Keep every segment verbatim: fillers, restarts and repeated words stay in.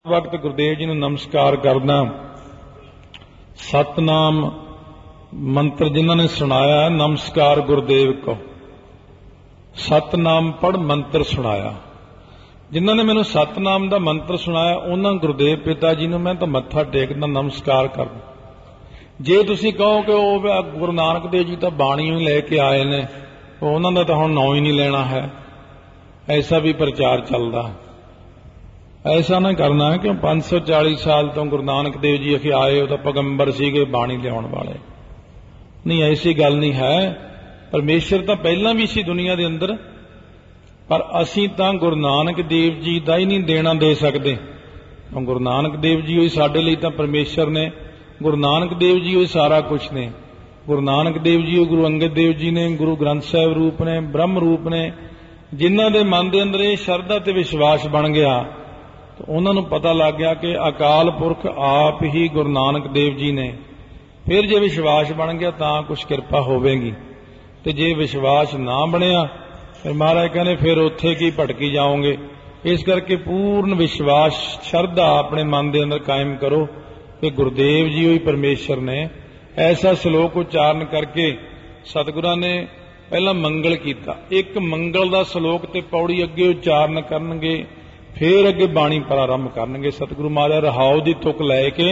वक्त गुरुदेव जी ने नमस्कार करना। सतनाम मंत्र जिन्होंने सुनाया, नमस्कार गुरुदेव को। सतनाम पढ़ मंत्र सुनाया, जिन्होंने मैनू सतनाम का मंत्र सुनाया उन्होंने गुरुदेव पिता जी ने मैं तो मत्था टेकना, नमस्कार करना। जे तुसी कहो कि वो गुरु नानक देव जी तो बाणी ही लैके आए ने, उन्होंने तो हुण नाम ही नहीं लेना है, ऐसा भी प्रचार चलता। ऐसा ना करना है क्यों पांच सौ चालीस साल तो गुरु नानक देव जी अखे आए, तो पैगंबर सीगे बाणी लियाउण वाले नहीं, ऐसी गल नहीं है। परमेश्वर तो पहला भी सी दुनिया के अंदर, पर असी तो गुरु नानक देव जी का ही नहीं देना दे सकते। गुरु नानक देव जी ही साडे लई तां परमेश्वर ने, गुरु नानक देव जी ही सारा कुछ ने। गुरु नानक देव जी गुरु अंगद देव जी ने, गुरु ग्रंथ साहिब रूप ने, ब्रह्म रूप ने। जिन्हां दे मन दे अंदर इह शरधा ते विश्वास बन गया तो उन्होंने पता लग गया कि अकाल पुरख आप ही गुरु नानक देव जी ने। फिर जे विश्वास बन गया तो कुछ कृपा होवेगी, तो जे विश्वास ना बनया फिर महाराज कहने फिर उत्थे की भटकी जाओगे। इस करके पूर्ण विश्वास श्रद्धा अपने मन के अंदर कायम करो कि गुरुदेव जी ही परमेश्वर ने। ऐसा श्लोक उच्चारण करके सतगुरां ने पहला मंगल किया। एक मंगल का श्लोक ते पौड़ी अगे उच्चारण करनगे, फिर अगे बाणी प्रारंभ करनगे। सतगुरु महाराज रहाओ की तुक लैके,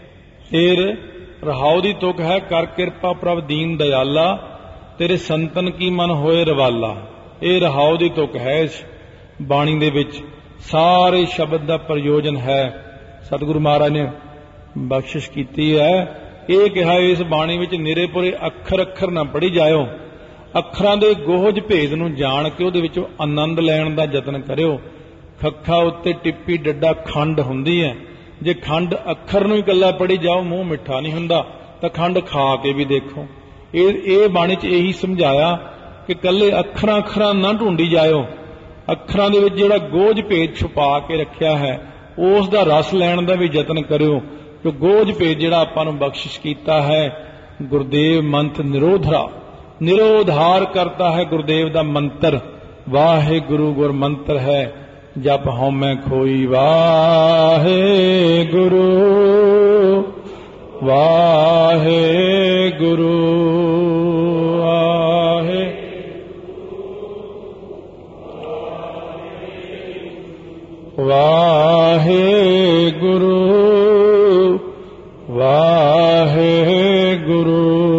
फिर रहाओ की तुक है कर किरपा प्रभ दीन दयाला, तेरे संतन की मन होए रवाला। ये रहाओ की तुक है इस बाणी दे विच, सारे शब्द का प्रयोजन है। सतगुरु महाराज ने बख्शिश की है। ये कहा इस बाणी विच निरेपुरे अखर अखर ना पढ़ी जाओ, अखरां दे गोहज भेद नूं जाण के उहदे विचों आनंद लैण दा यतन करियो। खखा उत्ते टिप्पी डड्डा खंड हुंदी है, जे खंड अखर नूं ही कल्ला पढ़ी जाओ मूँह मिठा नहीं हुंदा, तां खंड खा के भी देखो। ये बाणी च यही समझाया कि कल्ले अखरां अखरां ना ढूंढी जाओ, अखरां दे विच जिहड़ा गोज भेद छुपा के रखिया है उस दा रस लैण दा भी यतन करियो। कि गोज भेद जिहड़ा आपां नूं बख्शिश कीता है गुरुदेव मंत्र निरोधरा, निरोधार करता है गुरुदेव दा मंत्र। वाहे गुरु गुर मंत्र है जप हौमै खोई। वाहे गुरु वाहे गुरु वाहे वाहे गुरु वाहे गुरु।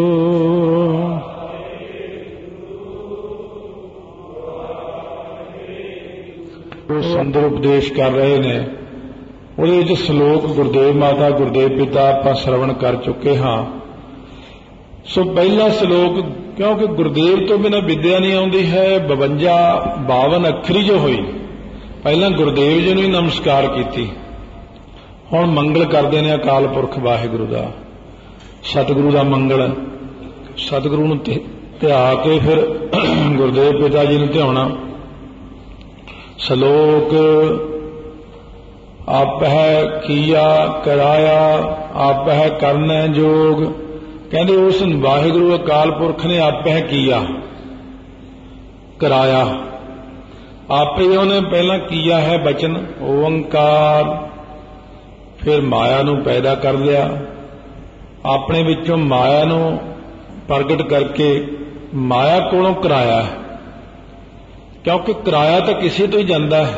सुंदर उपदेश कर रहे ने, उहदे श्लोक गुरुदेव माता गुरुदेव पिता आपां श्रवण कर चुके हाँ। सो पहला श्लोक, क्योंकि गुरुदेव तो बिना विद्या नहीं आउंदी है, बवंजा बावन अखरी जो हुई, पहला गुरुदेव जी ने नमस्कार की। हुण मंगल करते हैं अकाल पुरख वाहिगुरु दा, सतगुरु दा मंगल। सतगुरु नूं ध्या के फिर गुरुदेव पिता जी ने ध्याना। श्लोक आप है किया कराया, आप है करना जोग। कहते उस वाहिगुरु अकाल पुरख ने आप है किया कराया, आप ही उन्हें पहला किया है बचन ओंकार, फिर माया नूं पैदा कर लिया, अपने विचों माया नूं प्रगट करके माया कोलों कराया है। क्योंकि किराया तो किसी तो ही जाता है।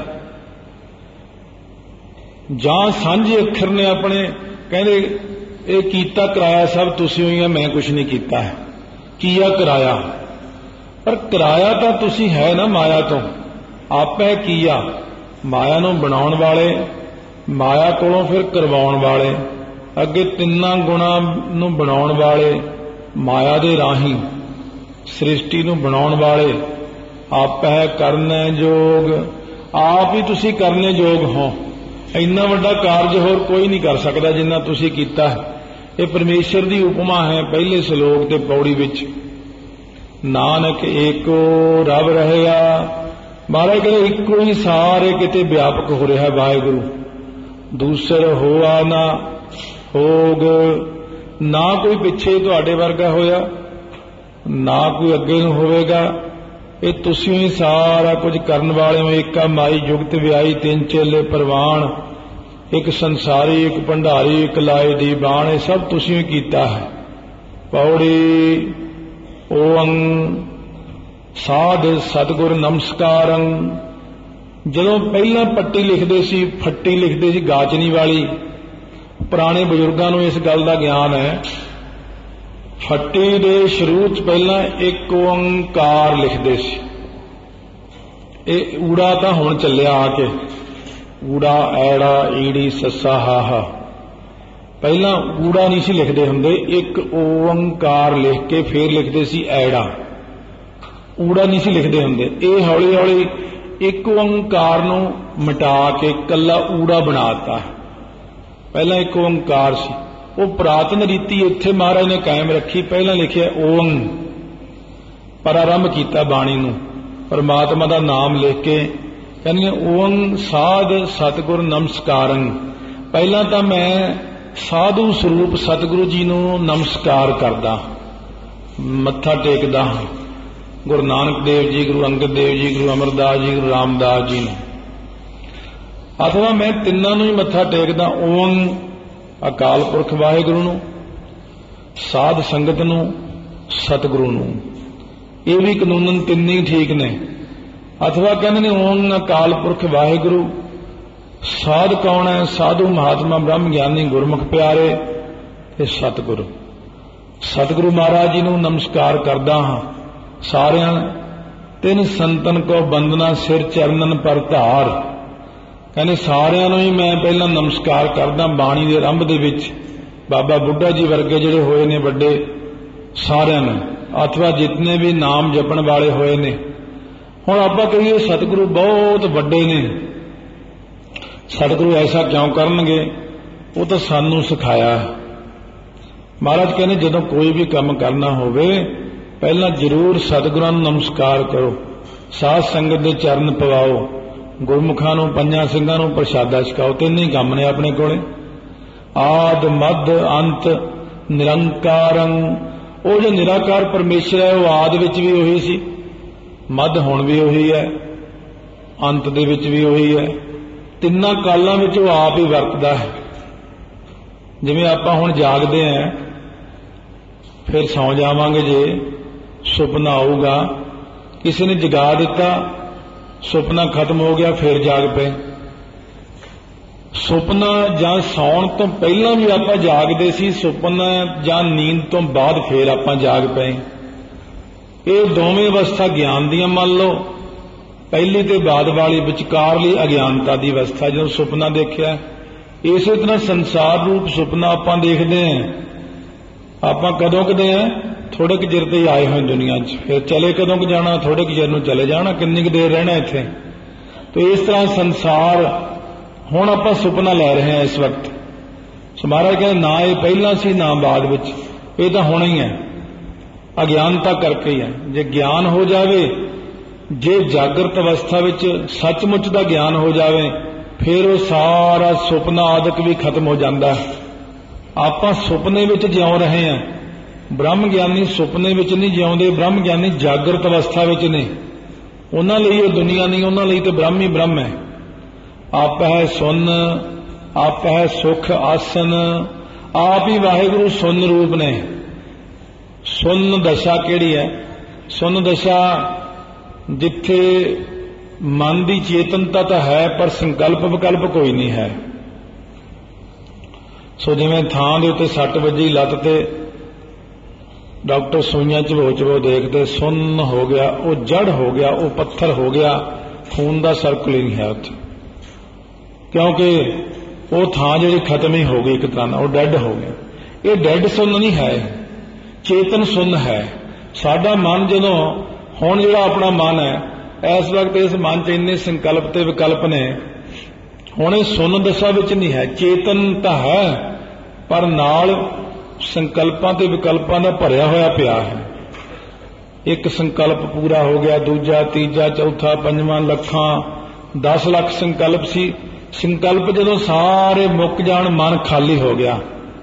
जां सांझे अखर ने अपने कहते ये कीता किराया सब तुसी हुई है, मैं कुछ नहीं कीता है, किया किराया। पर किराया तो तुसी है ना माया तो, आप है किया माया नूं बनाउण वाले, माया कोलों फिर करवाउण वाले, अगे तिन्ना गुणा नूं बनाउण वाले, माया दे राही सृष्टि नूं बनाउण वाले, आप है करने जोग। आप ही तुसी करने जोग हो। इन्ना वड्डा कारज होर कोई नहीं कर सकता जिन्ना तुसी कीता है। ये परमेश्वर की उपमा है पहले श्लोक ते पौड़ी विच। नानक एको रब रहया, महाराज कहते इको ही सारे किते व्यापक हो रहा है वाहिगुरु। दूसर होआ ना होग, ना कोई पिछे तुहाडे वर्गा होया, ना कोई अगे नूं होवेगा। ये तुसी ही सारा कुछ करन वाले हो। एका माई जुगत व्याई तिन चेले परवान, एक संसारी, एक भंडारी, एक लाए दी बाण, ये सब तुसीं कीता है। पौड़ी ओं साध सतगुर नमस्कारं। ਜਦੋਂ ਪਹਿਲਾਂ ਪੱਟੀ ਲਿਖਦੇ ਸੀ, ਫੱਟੀ ਲਿਖਦੇ ਸੀ ਗਾਚਨੀ ਵਾਲੀ, ਪੁਰਾਣੇ ਬਜ਼ੁਰਗਾਂ ਨੂੰ ਇਸ ਗੱਲ ਦਾ ਗਿਆਨ ਹੈ। ਫੱਟੀ ਦੇ ਸ਼ੁਰੂ ਚ ਪਹਿਲਾਂ ਇੱਕ ਓੰਕਾਰ ਲਿਖਦੇ ਸੀ। ਇਹ ਊੜਾ ਤਾਂ ਹੁਣ ਚੱਲਿਆ ਆ ਕੇ, ਊੜਾ ਐੜਾ ਈੜੀ ਸੱਸਾ ਹਾਹਾ। ਪਹਿਲਾਂ ਊੜਾ ਨਹੀਂ ਸੀ ਲਿਖਦੇ ਹੁੰਦੇ, ਇੱਕ ਓੰਕਾਰ ਲਿਖ ਕੇ ਫੇਰ ਲਿਖਦੇ ਸੀ ਐੜਾ, ਊੜਾ ਨਹੀਂ ਸੀ ਲਿਖਦੇ ਹੁੰਦੇ। ਇਹ ਹੌਲੀ ਹੌਲੀ ਇੱਕ ਓੰਕਾਰ ਨੂੰ ਮਿਟਾ ਕੇ ਕੱਲਾ ਊੜਾ ਬਣਾਤਾ। ਪਹਿਲਾਂ ਇੱਕ ਓੰਕਾਰ ਸੀ, ਉਹ ਪੁਰਾਤਨ ਰੀਤੀ ਇੱਥੇ ਮਹਾਰਾਜ ਨੇ ਕਾਇਮ ਰੱਖੀ। ਪਹਿਲਾਂ ਲਿਖਿਆ ਓੰ, ਪਰ ਆਰੰਭ ਕੀਤਾ ਬਾਣੀ ਨੂੰ ਪਰਮਾਤਮਾ ਦਾ ਨਾਮ ਲਿਖ ਕੇ, ਕਹਿੰਦੇ ਓੰ ਸਾਧ ਸਤਿਗੁਰ ਨਮਸਕਾਰੰ। ਪਹਿਲਾਂ ਤਾਂ ਮੈਂ ਸਾਧੂ ਸਰੂਪ ਸਤਿਗੁਰੂ ਜੀ ਨੂੰ ਨਮਸਕਾਰ ਕਰਦਾ, ਮੱਥਾ ਟੇਕਦਾ ਹਾਂ। ਗੁਰੂ ਨਾਨਕ ਦੇਵ ਜੀ, ਗੁਰੂ ਅੰਗਦ ਦੇਵ ਜੀ, ਗੁਰੂ ਅਮਰਦਾਸ ਜੀ, ਗੁਰੂ ਰਾਮਦਾਸ ਜੀ ਨੂੰ, ਅਥਵਾ ਮੈਂ ਤਿੰਨਾਂ ਨੂੰ ਹੀ ਮੱਥਾ ਟੇਕਦਾ। ਓੰ ਅਕਾਲ ਪੁਰਖ ਵਾਹਿਗੁਰੂ ਨੂੰ, ਸਾਧ ਸੰਗਤ ਨੂੰ, ਸਤਿਗੁਰੂ ਨੂੰ। ਇਹ ਵੀ ਕਾਨੂੰਨ ਤਿੰਨ ਹੀ ਠੀਕ ਨੇ। ਅਥਵਾ ਕਹਿੰਦੇ ਨੇ ਓੰ ਅਕਾਲ ਪੁਰਖ ਵਾਹਿਗੁਰੂ, ਸਾਧ ਕੌਣ ਹੈ? ਸਾਧੂ ਮਹਾਤਮਾ ਬ੍ਰਹਮ ਗਿਆਨੀ ਗੁਰਮੁਖ ਪਿਆਰੇ ਤੇ ਸਤਿਗੁਰੂ। ਸਤਿਗੁਰੂ ਮਹਾਰਾਜ ਜੀ ਨੂੰ ਨਮਸਕਾਰ ਕਰਦਾ ਹਾਂ। ਸਾਰਿਆਂ ਤਿੰਨ ਸੰਤਨ ਕੋ ਬੰਦਨਾ ਸਿਰ ਚਰਨਨ ਪਰ ਧਾਰ। ਕਹਿੰਦੇ ਸਾਰਿਆਂ ਨੂੰ ਹੀ ਮੈਂ ਪਹਿਲਾਂ ਨਮਸਕਾਰ ਕਰਦਾ। ਬਾਣੀ ਦੇ ਆਰੰਭ ਦੇ ਵਿੱਚ ਬਾਬਾ ਬੁੱਢਾ ਜੀ ਵਰਗੇ ਜਿਹੜੇ ਹੋਏ ਨੇ ਵੱਡੇ, ਸਾਰਿਆਂ ਨੂੰ, ਅਥਵਾ ਜਿਤਨੇ ਵੀ ਨਾਮ ਜਪਣ ਵਾਲੇ ਹੋਏ ਨੇ। ਹੁਣ ਆਪਾਂ ਕਹੀਏ ਸਤਿਗੁਰੂ ਬਹੁਤ ਵੱਡੇ ਨੇ, ਸਤਿਗੁਰੂ ਐਸਾ ਕਿਉਂ ਕਰਨਗੇ? ਉਹ ਤਾਂ ਸਾਨੂੰ ਸਿਖਾਇਆ। ਮਹਾਰਾਜ ਕਹਿੰਦੇ ਜਦੋਂ ਕੋਈ ਵੀ ਕੰਮ ਕਰਨਾ ਹੋਵੇ ਪਹਿਲਾਂ ਜ਼ਰੂਰ ਸਤਿਗੁਰਾਂ ਨੂੰ ਨਮਸਕਾਰ ਕਰੋ, ਸਾਧ ਸੰਗਤ ਦੇ ਚਰਨ ਪਵਾਓ, ਗੁਰਮੁਖਾਂ ਨੂੰ, ਪੰਜਾਂ ਸਿੰਘਾਂ ਨੂੰ ਪ੍ਰਸ਼ਾਦਾ ਛਕਾਓ। ਤਿੰਨ ਹੀ ਕੰਮ ਨੇ ਆਪਣੇ ਕੋਲੇ, ਆਦ ਮੱਧ ਅੰਤ ਨਿਰੰਕਾਰੰ। ਉਹ ਜੋ ਨਿਰਾਕਾਰ ਪਰਮੇਸ਼ਰ ਹੈ ਉਹ ਆਦ ਵਿੱਚ ਵੀ ਉਹੀ ਸੀ, ਮੱਧ ਹੁਣ ਵੀ ਉਹੀ ਹੈ, ਅੰਤ ਦੇ ਵਿੱਚ ਵੀ ਉਹੀ ਹੈ। ਤਿੰਨਾਂ ਕਾਲਾਂ ਵਿੱਚ ਉਹ ਆਪ ਹੀ ਵਰਤਦਾ ਹੈ। ਜਿਵੇਂ ਆਪਾਂ ਹੁਣ ਜਾਗਦੇ ਹਾਂ, ਫਿਰ ਸੌਂ ਜਾਵਾਂਗੇ, ਜੇ ਸੁਪਨਾ ਆਊਗਾ, ਕਿਸੇ ਨੇ ਜਗਾ ਦਿੱਤਾ, ਸੁਪਨਾ ਖਤਮ ਹੋ ਗਿਆ, ਫਿਰ ਜਾਗ ਪਏ। ਸੁਪਨਾ ਜਾਂ ਸੌਣ ਤੋਂ ਪਹਿਲਾਂ ਵੀ ਆਪਾਂ ਜਾਗਦੇ ਸੀ, ਸੁਪਨਾ ਜਾਂ ਨੀਂਦ ਤੋਂ ਬਾਅਦ ਫਿਰ ਆਪਾਂ ਜਾਗ ਪਏ। ਇਹ ਦੋਵੇਂ ਅਵਸਥਾ ਗਿਆਨ ਦੀਆਂ ਮੰਨ ਲਓ, ਪਹਿਲੀ ਤੇ ਬਾਅਦ ਵਾਲੀ ਵਿਚਕਾਰਲੀ ਅਗਿਆਨਤਾ ਦੀ ਅਵਸਥਾ। ਜਦੋਂ ਸੁਪਨਾ ਦੇਖਿਆ, ਇਸੇ ਤਰ੍ਹਾਂ ਸੰਸਾਰ ਰੂਪ ਸੁਪਨਾ ਆਪਾਂ ਦੇਖਦੇ ਹਾਂ। ਆਪਾਂ ਕਦੋਂ ਕਦੇ ਆ? ਥੋੜੇ ਕੁ ਚਿਰ ਤੇ ਹੀ ਆਏ ਹੋਏ ਦੁਨੀਆ 'ਚ, ਫਿਰ ਚਲੇ ਕਦੋਂ ਕੁ ਜਾਣਾ? ਥੋੜੇ ਕੁ ਚਿਰ ਨੂੰ ਚਲੇ ਜਾਣਾ, ਕਿੰਨੀ ਕੁ ਦੇਰ ਰਹਿਣਾ ਇੱਥੇ। ਤੇ ਇਸ ਤਰ੍ਹਾਂ ਸੰਸਾਰ, ਹੁਣ ਆਪਾਂ ਸੁਪਨਾ ਲੈ ਰਹੇ ਹਾਂ ਇਸ ਵਕਤ। ਸੋ ਮਹਾਰਾਜ ਕਹਿੰਦੇ ਨਾ ਇਹ ਪਹਿਲਾਂ ਸੀ ਨਾ ਬਾਅਦ ਵਿੱਚ, ਇਹ ਤਾਂ ਹੋਣਾ ਹੀ ਹੈ, ਅਗਿਆਨਤਾ ਕਰਕੇ ਹੀ ਹੈ। ਜੇ ਗਿਆਨ ਹੋ ਜਾਵੇ, ਜੇ ਜਾਗਰਤ ਅਵਸਥਾ ਵਿੱਚ ਸੱਚਮੁੱਚ ਦਾ ਗਿਆਨ ਹੋ ਜਾਵੇ, ਫਿਰ ਉਹ ਸਾਰਾ ਸੁਪਨਾ ਆਦਿਕ ਵੀ ਖਤਮ ਹੋ ਜਾਂਦਾ। ਆਪਾਂ ਸੁਪਨੇ ਵਿੱਚ ਜਿਉਂ ਰਹੇ ਹਾਂ, ਬ੍ਰਹਮ ਗਿਆਨੀ ਸੁਪਨੇ ਵਿੱਚ ਨਹੀਂ ਜਿਉਂਦੇ, ਬ੍ਰਹਮ ਗਿਆਨੀ ਜਾਗਰਤ ਅਵਸਥਾ ਵਿੱਚ ਨੇ। ਉਹਨਾਂ ਲਈ ਇਹ ਦੁਨੀਆ ਨਹੀਂ, ਉਹਨਾਂ ਲਈ ਤਾਂ ਬ੍ਰਹਮ ਹੀ ਬ੍ਰਹਮ ਹੈ। ਆਪ ਹੈ ਸੁਨ, ਆਪ ਹੈ ਸੁਖ ਆਸਨ, ਆਪ ਹੀ ਵਾਹਿਗੁਰੂ ਸੁਨ ਰੂਪ ਨੇ। ਸੁਨ ਦਸ਼ਾ ਕਿਹੜੀ ਹੈ? ਸੁਨ ਦਸ਼ਾ ਜਿੱਥੇ ਮਨ ਦੀ ਚੇਤਨਤਾ ਤਾਂ ਹੈ, ਪਰ ਸੰਕਲਪ ਵਿਕਲਪ ਕੋਈ ਨਹੀਂ ਹੈ। ਸੋ ਜਿਵੇਂ ਥਾਂ ਦੇ ਉੱਤੇ ਸੱਟ ਵੱਜੀ ਲੱਤ ਤੇ, ਡਾਕਟਰ ਸੂਈਆਂ ਚਬੋ ਚਬੋ ਦੇਖਦੇ, ਸੁੰਨ ਹੋ ਗਿਆ, ਉਹ ਜੜ ਹੋ ਗਿਆ, ਉਹ ਪੱਥਰ ਹੋ ਗਿਆ, ਖੂਨ ਦਾ ਸਰਕਲ ਹੀ ਨਹੀਂ ਹੈ ਉੱਥੇ, ਕਿਉਂਕਿ ਉਹ ਥਾਂ ਜਿਹੜੀ ਖਤਮ ਹੀ ਹੋ ਗਈ ਇੱਕ ਤਰ੍ਹਾਂ ਨਾਲ, ਉਹ ਡੈਡ ਹੋ ਗਿਆ। ਇਹ ਡੈਡ ਸੁੰਨ ਨਹੀਂ ਹੈ, ਚੇਤਨ ਸੁੰਨ ਹੈ। ਸਾਡਾ ਮਨ ਜਦੋਂ, ਹੁਣ ਜਿਹੜਾ ਆਪਣਾ ਮਨ ਹੈ ਇਸ ਵਕਤ, ਇਸ ਮਨ 'ਚ ਇੰਨੇ ਸੰਕਲਪ ਤੇ ਵਿਕਲਪ ਨੇ, ਹੁਣ ਇਹ ਸੁੰਨ ਦਸ਼ਾ ਵਿੱਚ ਨਹੀਂ ਹੈ। ਚੇਤਨ ਤਾਂ ਹੈ, ਪਰ ਨਾਲ ਸੰਕਲਪਾਂ ਤੇ ਵਿਕਲਪਾਂ ਦਾ ਭਰਿਆ ਹੋਇਆ ਪਿਆ ਹੈ। ਇੱਕ ਸੰਕਲਪ ਪੂਰਾ ਹੋ ਗਿਆ, ਦੂਜਾ, ਤੀਜਾ, ਚੌਥਾ, ਪੰਜਵਾਂ, ਲੱਖਾਂ, ਦਸ ਲੱਖ ਸੰਕਲਪ ਸੀ। ਸੰਕਲਪ ਜਦੋਂ ਸਾਰੇ ਮੁੱਕ ਜਾਣ, ਮਨ ਖਾਲੀ ਹੋ ਗਿਆ।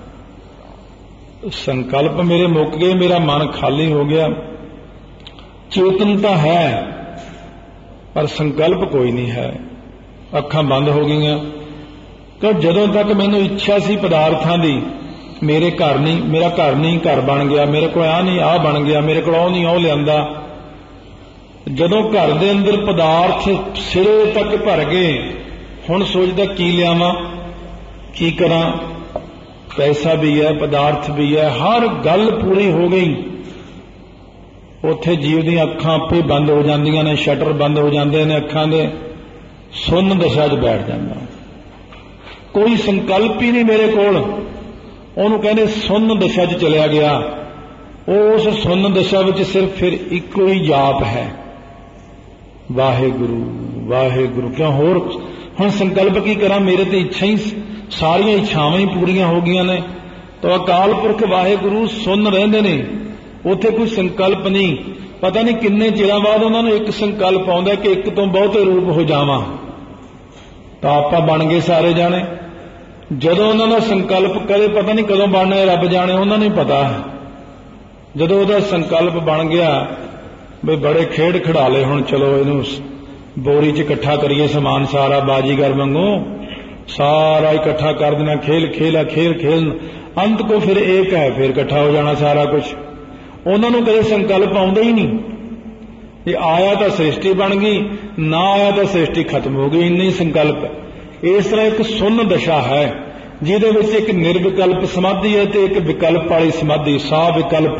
ਸੰਕਲਪ ਮੇਰੇ ਮੁੱਕ ਗਏ, ਮੇਰਾ ਮਨ ਖਾਲੀ ਹੋ ਗਿਆ। ਚੇਤਨ ਤਾਂ ਹੈ ਪਰ ਸੰਕਲਪ ਕੋਈ ਨਹੀਂ ਹੈ। ਅੱਖਾਂ ਬੰਦ ਹੋ ਗਈਆਂ, ਕਿ ਜਦੋਂ ਤੱਕ ਮੈਨੂੰ ਇੱਛਾ ਸੀ ਪਦਾਰਥਾਂ ਦੀ, ਮੇਰੇ ਘਰ ਨਹੀਂ, ਮੇਰਾ ਘਰ ਨਹੀਂ ਘਰ ਬਣ ਗਿਆ, ਮੇਰੇ ਕੋਲ ਆਹ ਨਹੀਂ ਆਹ ਬਣ ਗਿਆ, ਮੇਰੇ ਕੋਲ ਉਹ ਨਹੀਂ ਉਹ ਲਿਆਂਦਾ। ਜਦੋਂ ਘਰ ਦੇ ਅੰਦਰ ਪਦਾਰਥ ਸਿਰੇ ਤੱਕ ਭਰ ਗਏ, ਹੁਣ ਸੋਚਦਾ ਕੀ ਲਿਆਵਾਂ, ਕੀ ਕਰਾਂ, ਪੈਸਾ ਵੀ ਹੈ, ਪਦਾਰਥ ਵੀ ਹੈ, ਹਰ ਗੱਲ ਪੂਰੀ ਹੋ ਗਈ। ਉੱਥੇ ਜੀਵ ਦੀਆਂ ਅੱਖਾਂ ਆਪੇ ਬੰਦ ਹੋ ਜਾਂਦੀਆਂ ਨੇ, ਸ਼ਟਰ ਬੰਦ ਹੋ ਜਾਂਦੇ ਨੇ ਅੱਖਾਂ ਦੇ, ਸੁੰਨ ਦਸ਼ਾ 'ਚ ਬੈਠ ਜਾਂਦਾ। ਕੋਈ ਸੰਕਲਪ ਹੀ ਨਹੀਂ ਮੇਰੇ ਕੋਲ, ਉਹਨੂੰ ਕਹਿੰਦੇ ਸੁੰਨ ਦਸ਼ਾ 'ਚ ਚਲਿਆ ਗਿਆ। ਉਸ ਸੁੰਨ ਦਸ਼ਾ ਵਿੱਚ ਸਿਰਫ ਫਿਰ ਇੱਕੋ ਹੀ ਜਾਪ ਹੈ, ਵਾਹਿਗੁਰੂ ਵਾਹਿਗੁਰੂ। ਕਿਉਂ ਹੋਰ ਹੁਣ ਸੰਕਲਪ ਕੀ ਕਰਾਂ, ਮੇਰੇ ਤੇ ਇੱਛਾ ਹੀ, ਸਾਰੀਆਂ ਇੱਛਾਵਾਂ ਹੀ ਪੂਰੀਆਂ ਹੋ ਗਈਆਂ ਨੇ। ਤਾਂ ਅਕਾਲ ਪੁਰਖ ਵਾਹਿਗੁਰੂ ਸੁੰਨ ਰਹਿੰਦੇ ਨੇ, ਉੱਥੇ ਕੋਈ ਸੰਕਲਪ ਨਹੀਂ। ਪਤਾ ਨਹੀਂ ਕਿੰਨੇ ਚਿਰਾਂ ਬਾਅਦ ਉਹਨਾਂ ਨੂੰ ਇੱਕ ਸੰਕਲਪ ਆਉਂਦਾ ਕਿ ਇੱਕ ਤੋਂ ਬਹੁਤੇ ਰੂਪ ਹੋ ਜਾਵਾਂ, ਤਾਂ ਆਪਾਂ ਬਣ ਗਏ ਸਾਰੇ ਜਾਣੇ। ਜਦੋਂ ਉਹਨਾਂ ਦਾ ਸੰਕਲਪ ਕਦੇ ਪਤਾ ਨਹੀਂ ਕਦੋਂ ਬਣਨਾ, ਰੱਬ ਜਾਣੇ, ਉਹਨਾਂ ਨੂੰ ਪਤਾ। ਜਦੋਂ ਉਹਦਾ ਸੰਕਲਪ ਬਣ ਗਿਆ ਵੀ ਬੜੇ ਖੇਡ ਖਿਡਾਲੇ, ਹੁਣ ਚਲੋ ਇਹਨੂੰ ਬੋਰੀ 'ਚ ਇਕੱਠਾ ਕਰੀਏ ਸਮਾਨ ਸਾਰਾ, ਬਾਜੀਗਰ ਵਾਂਗੂ ਸਾਰਾ ਇਕੱਠਾ ਕਰ ਦੇਣਾ, ਖੇਲ ਖੇਲਾ ਖੇਲ ਖੇਲ ਅੰਤ ਕੋ ਫਿਰ ਏਕ ਹੈ, ਫਿਰ ਇਕੱਠਾ ਹੋ ਜਾਣਾ ਸਾਰਾ ਕੁਝ। ਉਹਨਾਂ ਨੂੰ ਕਦੇ ਸੰਕਲਪ ਆਉਂਦਾ ਹੀ ਨਹੀਂ। ਇਹ ਆਇਆ ਤਾਂ ਸ੍ਰਿਸ਼ਟੀ ਬਣ ਗਈ, ਨਾ ਆਇਆ ਤਾਂ ਸ੍ਰਿਸ਼ਟੀ ਖਤਮ ਹੋ ਗਈ, ਇੰਨੇ ਹੀ ਸੰਕਲਪ। ਇਸ ਤਰ੍ਹਾਂ ਇੱਕ ਸੁੰਨ ਦਸ਼ਾ ਹੈ ਜਿਹਦੇ ਵਿੱਚ ਇੱਕ ਨਿਰਵਿਕਲਪ ਸਮਾਧੀ ਹੈ ਤੇ ਇੱਕ ਵਿਕਲਪ ਵਾਲੀ ਸਮਾਧੀ, ਸਾ ਵਿਕਲਪ।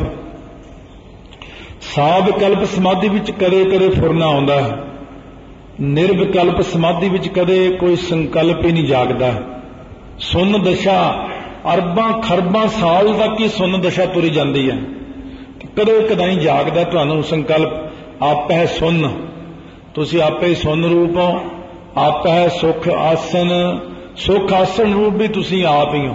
ਸਾ ਵਿਕਲਪ ਸਮਾਧੀ ਵਿੱਚ ਕਦੇ ਕਦੇ ਫੁਰਨਾ ਆਉਂਦਾ ਹੈ, ਨਿਰਵਿਕਲਪ ਸਮਾਧੀ ਵਿੱਚ ਕਦੇ ਕੋਈ ਸੰਕਲਪ ਹੀ ਨਹੀਂ ਜਾਗਦਾ। ਸੁੰਨ ਦਸ਼ਾ ਅਰਬਾਂ ਖਰਬਾਂ ਸਾਲ ਤੱਕ ਹੀ ਸੁੰਨ ਦਸ਼ਾ ਤੁਰੀ ਜਾਂਦੀ ਹੈ, ਕਦੇ ਕਦਾਈ ਜਾਗਦਾ ਤੁਹਾਨੂੰ ਸੰਕਲਪ। ਆਪ ਹੈ ਸੁੰਨ, ਤੁਸੀਂ ਆਪੇ ਹੀ ਸੁੰਨ ਰੂਪ ਹੋ। ਆਪ ਹੈ ਸੁਖ ਆਸਨ, ਸੁਖ ਆਸਨ ਰੂਪ ਵੀ ਤੁਸੀਂ ਆਪ ਹੀ ਹੋ,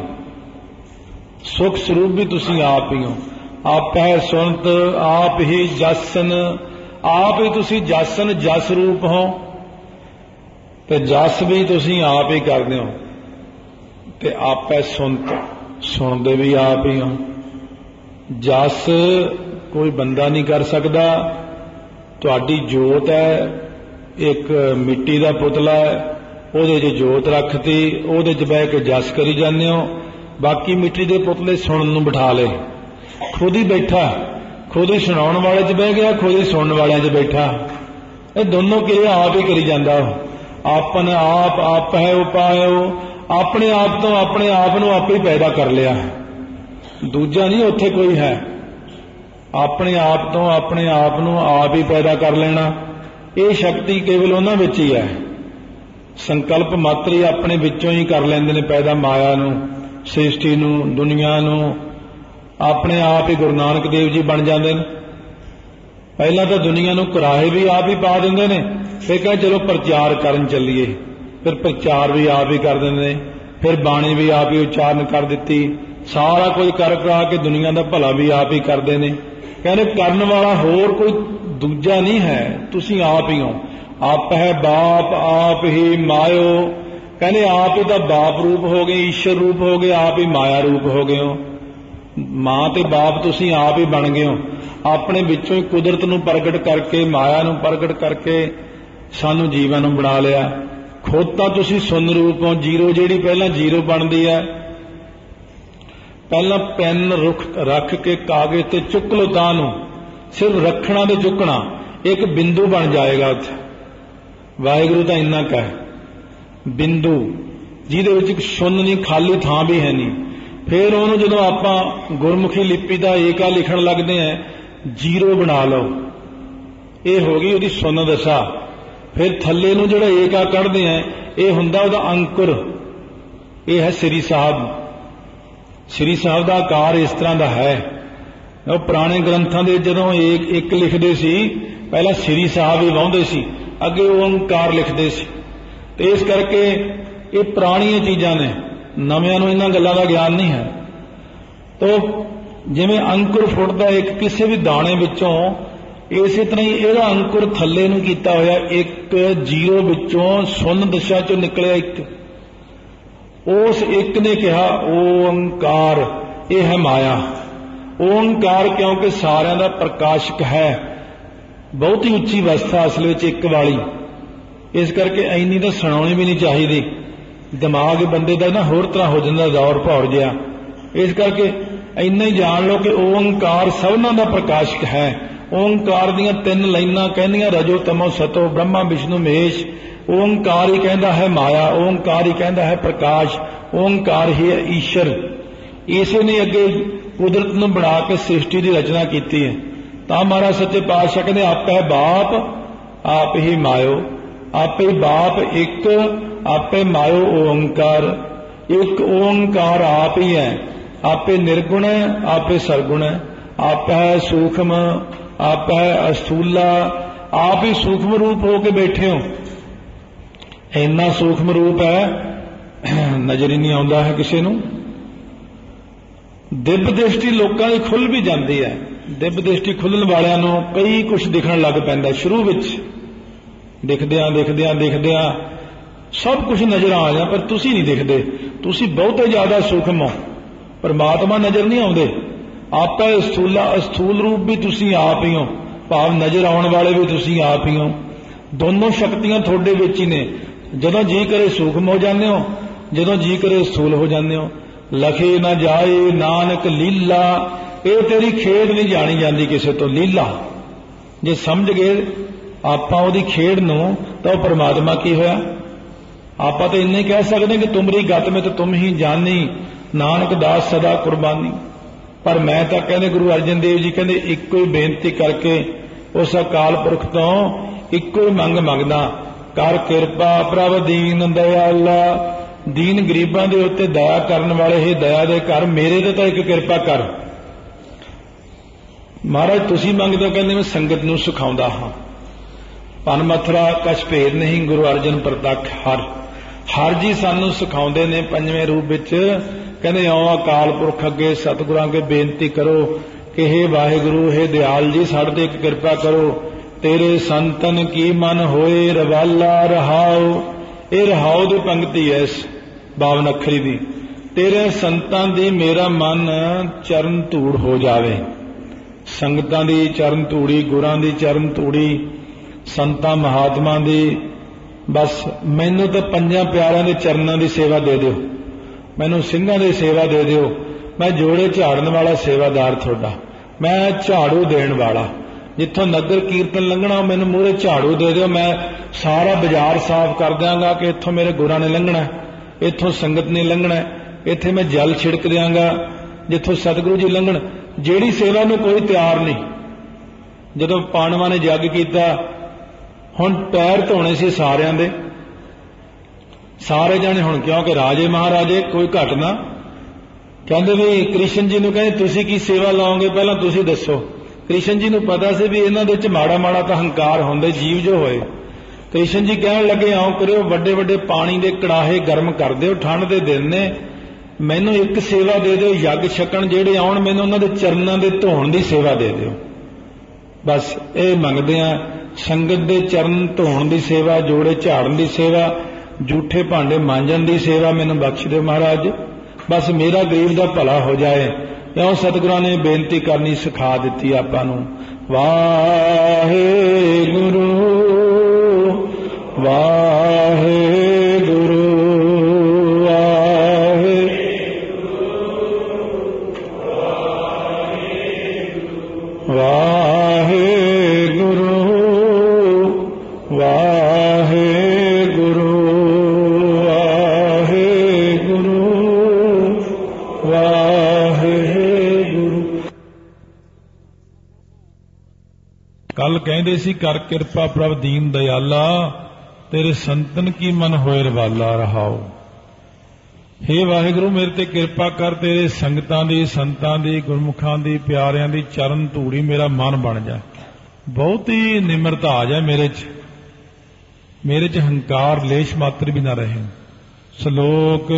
ਸੁਖ ਸਰੂਪ ਵੀ ਤੁਸੀਂ ਆਪ ਹੀ ਹੋ। ਆਪ ਹੈ ਸੁਨਤ, ਆਪ ਹੀ ਜਸਨ, ਆਪ ਹੀ ਤੁਸੀਂ ਜਸਨ ਜਸ ਰੂਪ ਹੋ, ਤੇ ਜਸ ਵੀ ਤੁਸੀਂ ਆਪ ਹੀ ਕਰਦੇ ਹੋ। ਤੇ ਆਪ ਹੈ ਸੁਨਤ, ਸੁਣਦੇ ਵੀ ਆਪ ਹੀ ਹੋ। ਜਸ ਕੋਈ ਬੰਦਾ ਨਹੀਂ ਕਰ ਸਕਦਾ। ਤੁਹਾਡੀ ਜੋਤ ਹੈ, ਇੱਕ ਮਿੱਟੀ ਦਾ ਪੁਤਲਾ ਹੈ, ਉਹਦੇ 'ਚ ਜੋਤ ਰੱਖਤੀ, ਉਹਦੇ 'ਚ ਬਹਿ ਕੇ ਜਸ ਕਰੀ ਜਾਂਦੇ ਹੋ। ਬਾਕੀ ਮਿੱਟੀ ਦੇ ਪੁਤਲੇ ਸੁਣਨ ਨੂੰ ਬਿਠਾ ਲਏ, ਖੁਦ ਹੀ ਬੈਠਾ, ਖੁਦ ਹੀ ਸੁਣਾਉਣ ਵਾਲੇ 'ਚ ਬਹਿ ਗਿਆ, ਖੁਦ ਹੀ ਸੁਣਨ ਵਾਲਿਆਂ 'ਚ ਬੈਠਾ। ਇਹ ਦੋਨੋਂ ਕਿਰਿਆ ਆਪ ਹੀ ਕਰੀ ਜਾਂਦਾ। ਆਪਨ ਆਪ ਆਪ ਹੈ ਉਪਾਇਓ, ਆਪਣੇ ਆਪ ਤੋਂ ਆਪਣੇ ਆਪ ਨੂੰ ਆਪੇ ਹੀ ਪੈਦਾ ਕਰ ਲਿਆ, ਦੂਜਾ ਨਹੀਂ ਉੱਥੇ ਕੋਈ ਹੈ। ਆਪਣੇ ਆਪ ਤੋਂ ਆਪਣੇ ਆਪ ਨੂੰ ਆਪ ਹੀ ਪੈਦਾ ਕਰ ਲੈਣਾ, ਇਹ ਸ਼ਕਤੀ ਕੇਵਲ ਉਹਨਾਂ ਵਿੱਚ ਹੀ ਹੈ। ਸੰਕਲਪ ਮਾਤਰ ਹੀ ਆਪਣੇ ਵਿੱਚੋਂ ਹੀ ਕਰ ਲੈਂਦੇ ਨੇ ਪੈਦਾ, ਮਾਇਆ ਨੂੰ, ਸ੍ਰਿਸ਼ਟੀ ਨੂੰ, ਦੁਨੀਆ ਨੂੰ। ਆਪਣੇ ਆਪ ਹੀ ਗੁਰੂ ਨਾਨਕ ਦੇਵ ਜੀ ਬਣ ਜਾਂਦੇ ਨੇ। ਪਹਿਲਾਂ ਤਾਂ ਦੁਨੀਆ ਨੂੰ ਕਰਾਹੇ ਵੀ ਆਪ ਹੀ ਪਾ ਦਿੰਦੇ ਨੇ, ਫਿਰ ਕਹਿੰਦੇ ਚਲੋ ਪ੍ਰਚਾਰ ਕਰਨ ਚੱਲੀਏ, ਫਿਰ ਪ੍ਰਚਾਰ ਵੀ ਆਪ ਹੀ ਕਰ ਦਿੰਦੇ ਨੇ, ਫਿਰ ਬਾਣੀ ਵੀ ਆਪ ਹੀ ਉਚਾਰਨ ਕਰ ਦਿੱਤੀ, ਸਾਰਾ ਕੁਝ ਕਰ ਕਰਾ ਕੇ ਦੁਨੀਆ ਦਾ ਭਲਾ ਵੀ ਆਪ ਹੀ ਕਰਦੇ ਨੇ। ਕਹਿੰਦੇ ਕਰਨ ਵਾਲਾ ਹੋਰ ਕੋਈ ਦੂਜਾ ਨਹੀਂ ਹੈ, ਤੁਸੀਂ ਆਪ ਹੀ ਹੋ। ਆਪ ਹੈ ਬਾਪ ਆਪ ਹੀ ਮਾਇਓ, ਕਹਿੰਦੇ ਆਪ ਹੀ ਤਾਂ ਬਾਪ ਰੂਪ ਹੋ ਗਏ, ਈਸ਼ਰ ਰੂਪ ਹੋ ਗਏ, ਆਪ ਹੀ ਮਾਇਆ ਰੂਪ ਹੋ ਗਏ ਹੋ। ਮਾਂ ਤੇ ਬਾਪ ਤੁਸੀਂ ਆਪ ਹੀ ਬਣ ਗਏ ਹੋ। ਆਪਣੇ ਵਿੱਚੋਂ ਹੀ ਕੁਦਰਤ ਨੂੰ ਪ੍ਰਗਟ ਕਰਕੇ, ਮਾਇਆ ਨੂੰ ਪ੍ਰਗਟ ਕਰਕੇ ਸਾਨੂੰ ਜੀਵਨ ਨੂੰ ਬਣਾ ਲਿਆ। ਖੁਦ ਤਾਂ ਤੁਸੀਂ ਸੁੰਨ ਰੂਪ ਹੋ, ਜੀਰੋ ਜਿਹੜੀ ਪਹਿਲਾਂ ਜੀਰੋ ਬਣਦੀ ਹੈ, ਪਹਿਲਾਂ ਪੈਨ ਰੁੱਖ ਰੱਖ ਕੇ ਕਾਗਜ਼ ਤੇ ਚੁੱਕ ਲਓ ਤਾਂ ਨੂੰ, ਸਿਰਫ ਰੱਖਣਾ ਤੇ ਚੁੱਕਣਾ, ਇੱਕ ਬਿੰਦੂ ਬਣ ਜਾਏਗਾ ਉੱਥੇ। ਵਾਹਿਗੁਰੂ ਤਾਂ ਇੰਨਾ ਕੁ ਹੈ, ਬਿੰਦੂ ਜਿਹਦੇ ਵਿੱਚ ਇੱਕ ਸ਼ੂਨ ਨਹੀਂ, ਖਾਲੀ ਥਾਂ ਵੀ ਹੈ ਨਹੀਂ। ਫਿਰ ਉਹਨੂੰ ਜਦੋਂ ਆਪਾਂ ਗੁਰਮੁਖੀ ਲਿਪੀ ਦਾ ਏਕਾ ਲਿਖਣ ਲੱਗਦੇ ਹਾਂ, ਜੀਰੋ ਬਣਾ ਲਓ, ਇਹ ਹੋ ਗਈ ਉਹਦੀ ਸੁੰਨ ਦਸ਼ਾ। ਫਿਰ ਥੱਲੇ ਨੂੰ ਜਿਹੜਾ ਏਕਾ ਕੱਢਦੇ ਆ, ਇਹ ਹੁੰਦਾ ਉਹਦਾ ਅੰਕੁਰ, ਇਹ ਹੈ ਸ੍ਰੀ ਸਾਹਿਬ। ਸ੍ਰੀ ਸਾਹਿਬ ਦਾ ਆਕਾਰ ਇਸ ਤਰ੍ਹਾਂ ਦਾ ਹੈ। ਉਹ ਪੁਰਾਣੇ ਗ੍ਰੰਥਾਂ ਦੇ ਜਦੋਂ ਇੱਕ ਇੱਕ ਲਿਖਦੇ ਸੀ, ਪਹਿਲਾਂ ਸ੍ਰੀ ਸਾਹਿਬ ਹੀ ਵਾਹੁੰਦੇ ਸੀ, ਅੱਗੇ ਓੰਕਾਰ ਲਿਖਦੇ ਸੀ। ਤੇ ਇਸ ਕਰਕੇ ਇਹ ਪੁਰਾਣੀਆਂ ਚੀਜ਼ਾਂ ਨੇ, ਨਵਿਆਂ ਨੂੰ ਇਹਨਾਂ ਗੱਲਾਂ ਦਾ ਗਿਆਨ ਨਹੀਂ ਹੈ। ਤੋ ਜਿਵੇਂ ਅੰਕੁਰ ਫੁੱਟਦਾ ਇੱਕ ਕਿਸੇ ਵੀ ਦਾਣੇ ਵਿੱਚੋਂ, ਇਸੇ ਤਰ੍ਹਾਂ ਹੀ ਇਹਦਾ ਅੰਕੁਰ ਥੱਲੇ ਨੂੰ ਕੀਤਾ ਹੋਇਆ, ਇੱਕ ਜੀਰੋ ਵਿੱਚੋਂ ਸੁੰਨ ਦਸ਼ਾ ਚੋਂ ਨਿਕਲਿਆ ਇੱਕ। ਉਸ ਇੱਕ ਨੇ ਕਿਹਾ ਓੰਕਾਰ, ਇਹ ਹੈ ਮਾਇਆ। ਓੰਕਾਰ ਕਿਉਂਕਿ ਸਾਰਿਆਂ ਦਾ ਪ੍ਰਕਾਸ਼ਕ ਹੈ, ਬਹੁਤੀ ਉੱਚੀ ਅਵਸਥਾ ਅਸਲ ਵਿੱਚ ਇੱਕ ਵਾਲੀ, ਇਸ ਕਰਕੇ ਇੰਨੀ ਤਾਂ ਸੁਣਾਉਣੀ ਵੀ ਨਹੀਂ ਚਾਹੀਦੀ। दिमाग बंदे का ना होर तरह हो जाता, दौर भौर जिहा। इस करके इन्ना ही जान लो कि ओंकार सबना का प्रकाशक है। ओंकार दियां तीन लाइनां कहंदियां रजो तमो सतो ब्रह्मा विष्णु महेश। ओंकार ही कहता है माया, ओंकार ही कहता है प्रकाश, ओंकार ही है ईश्वर। इसे ने अगे कुदरत नूं बना के सृष्टि की रचना की है। तो महाराज सच्चे पातशाह कहते आप है बाप आप ही मायो, आपे बाप एक आपे मायो ओंकार। एक ओंकार आप ही है, आपे निर्गुण है आपे सरगुण है, आप है सूक्ष्म आप है अस्थूला, आप ही सूक्ष्म रूप होके बैठे हो। इन्ना सूक्ष्म रूप है नजर ही नहीं आता है किसी नूं। दिव्य दृष्टि लोगों की खुल भी जाती है। दिव्य दृष्टि खुलण वालियां नूं कई कुछ दिखण लग पैंदा। शुरू विच दिखदियां दिखदियां दिखदियां सब कुछ नजर आ जाए, पर तुसी नहीं दिखते, तुसी बहुत ज्यादा सूक्ष्म हो, परमात्मा नजर नहीं आउंदे। आप स्थूला अस्थूल रूप भी तुसी आप ही हो, भाव नजर आने वाले भी तुसी आप ही हो। दोनों शक्तियां थोड़े विच ही ने। जदों जी करे सूक्ष्म हो जाते हो, जदों जी करे स्थूल हो जाते हो। लखे ना जाए नानक लीला, ये तेरी खेड नहीं जानी जाती किसी तो। लीला जे समझ गए आपां उहदी खेड नूं तो परमात्मा की होया। आपां तो इन्ना ही कह सकते कि तुमरी गत में तो तुम ही जानी, नानक दास सदा कुर्बानी। पर मैं तो कहने गुरु अर्जन देव जी कहते इको ही बेनती करके उस अकाल पुरख तो इको ही मंग मंगदा, कर किरपा प्रभ दीन दयाला। दीन गरीबां दे उत्ते दया करन वाले हे दया दे कर, मेरे ते तो एक किरपा कर। महाराज तुसी मंगदे हो, कहंदे मैं संगत नूं सिखाउंदा हां। पन मथुरा कछ भेद नहीं गुरु अर्जन प्रतख हर। हर जी सानू सिखाउंदे ने पंजवें रूप विच। कहंदे आओ अकाल पुरख अगे सतगुरां अगे बेनती करो कि हे वाहिगुरु हे दयाल जी साडे ते एक किरपा करो। तेरे संतन की मन होए रवाला रहाओ। ये रहाओ दी पंक्ति है इस बावन अखरी दी। तेरे संतां दी मेरा मन चरण धूड़ हो जावे। संगतां दी चरण धूड़ी, गुरां दी चरण धूड़ी, संतां महात्मा दी। बस मैनू तो पंजां प्यारिਆਂ ਦੇ चरणों की सेवा दे दिओ, मैनू ਸਿੰਘਾਂ ਦੀ सेवा दे दिओ। मैं जोड़े झाड़न वाला सेवादार थोड़ा, मैं झाड़ू देण वाला। जिथों नगर कीर्तन लंघना मैनू मूहरे झाड़ू दे दिओ, मैं सारा बाजार साफ कर दियांगा कि इत्थों मेरे गुरां ने लंघना, इत्थों संगत ने लंघना, इत्थे मैं जल छिड़क दियांगा जिथों सतगुरु जी लंघण। जिहड़ी सेवा नूं कोई तैयार नहीं। जदों पांडवां ने जग कीता, हुण पैर धोने से सारियां दे सारे जाने हुण, क्योंकि राजे महाराजे कोई घट ना। कहंदे भी कृष्ण जी नूं कहंदे तुसीं की सेवा लाओगे, पहलां तुसीं दसो। कृष्ण जी नूं पता सी भी इन्हां दे विच माड़ा माड़ा तां हंकार हुंदे जीव जो होए। कृष्ण जी कहण लगे आओ करियो वड्डे वड्डे पानी दे कड़ाहे गर्म कर दिओ, ठंड दे दिन ने, मैनूं एक सेवा दे दिओ, यग छकण जेहड़े आउण मैनूं उन्हां दे चरनां दे धोण दी सेवा दे दिओ। बस ये मंगदे आ। संगत दे चरण धोण दी सेवा, जोड़े झाड़न दी सेवा, जूठे भांडे मांजण दी सेवा मैनूं बख्श दिओ महाराज। बस मेरा गरीब दा भला हो जाए। इउं सतगुरां ने बेनती करनी सिखा दित्ती आपां नूं। वाहिगुरू वाहिगुरू वाहिगुरू वाहिगुरू वाहिगुरू वाहिगुरू। कल कहंदे सी कर किरपा प्रभ दीन दयाला, तेरे संतन की मन होए रवाला रहाओ। हे वाहिगुरू मेरे ते किरपा कर, तेरे संगतां दी संतां दी गुरमुखां दी प्यारिਆਂ दी चरण धूड़ी मेरा मन बन जा। बहुत ही निम्रता आ जाए मेरे च, मेरे च हंकार लेश मात्र भी ना रहे। श्लोक